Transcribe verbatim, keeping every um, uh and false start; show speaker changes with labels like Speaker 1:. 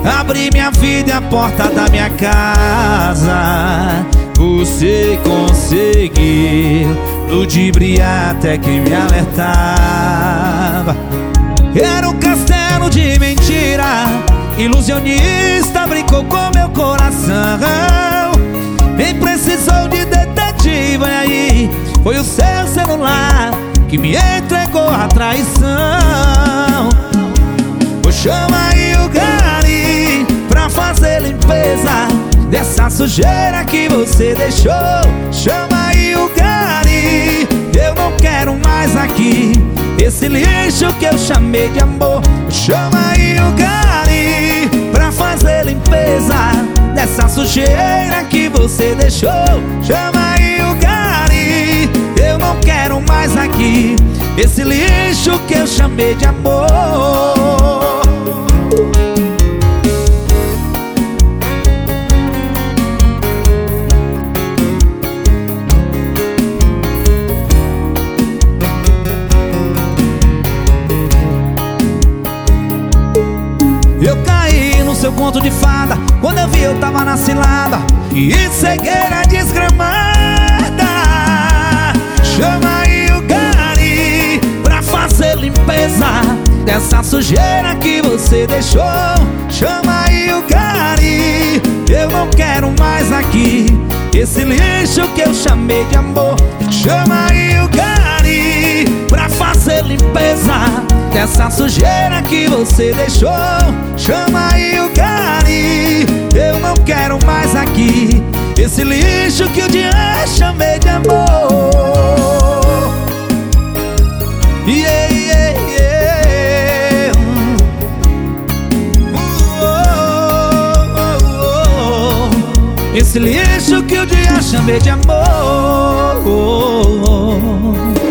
Speaker 1: abri minha vida e a porta da minha casa. Você conseguiu ludibriar até que me alertava. Era um castelo de mentira, ilusionista brincou com meu coração. Nem precisou de detetive, e aí foi o seu celular que me entregou a traição. Vou chamar aí o gari pra fazer limpeza dessa sujeira que você deixou. Chama aí o gari, eu não quero mais aqui esse lixo que eu chamei de amor. Chama aí o gari pra fazer limpeza dessa sujeira que você deixou. Chama aí o gari, eu não quero mais aqui esse lixo que eu chamei de amor. Eu caí no seu conto de fada, quando eu vi eu tava na cilada e cegueira desgramada. Chama aí o gari pra fazer limpeza dessa sujeira que você deixou. Chama aí o gari, eu não quero mais aqui esse lixo que eu chamei de amor. Chama aí o gari pra fazer limpeza dessa sujeira que você deixou. Chama aí o gari, eu não quero mais aqui esse lixo que o dia chamei de amor. Yeah, yeah, yeah. Oh, oh, oh, oh. Esse lixo que o dia chamei de amor.